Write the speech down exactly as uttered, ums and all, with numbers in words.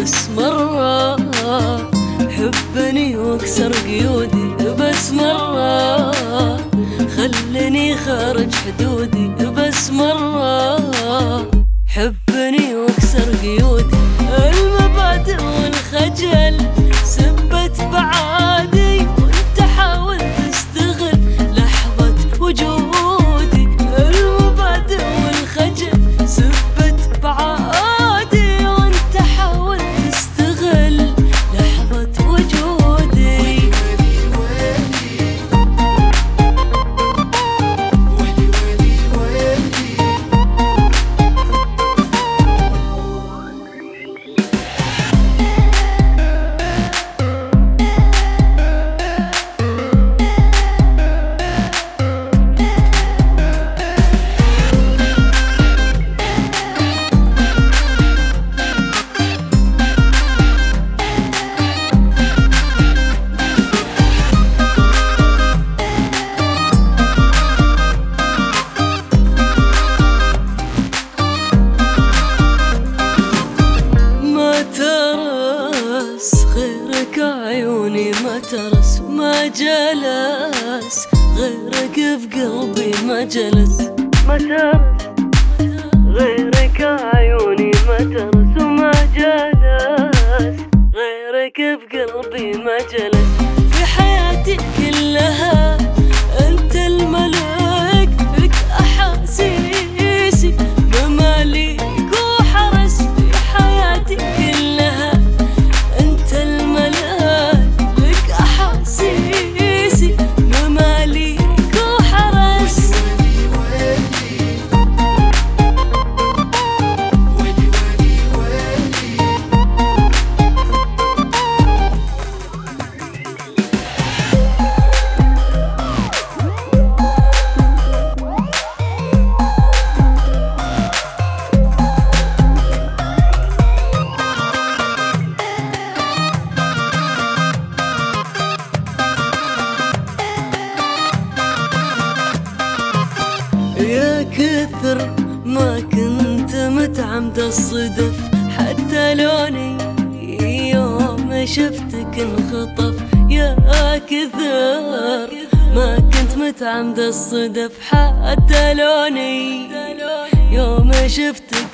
بس مرة حبني واكسر قيودي، بس مرة خلني خارج حدودي، بس مرة حبني واكسر قيودي. المبادئ والخجل سبت بعادي، وانت حاول تستغل لحظة وجودي. المبادئ والخجل سبت بعادي، وانت حاول تستغل لحظة وجودي. غيرك عيوني ما ترس، ما جلس غيرك في قلبي ما جلس، ما ترس غيرك عيوني ما ترس، وما جلس غيرك في قلبي ما جلس. في حياتي كلها انت الملك، لك احاسيسي مماليك وحرس. في حياتي كلها انت الملك، لك احاسيسي مماليك وحرس. يا كثر ما كنت متعمد الصدف، حتى لوني يوم شفتك انخطف. يا كثر ما كنت متعمد الصدف، حتى لوني يوم شفتك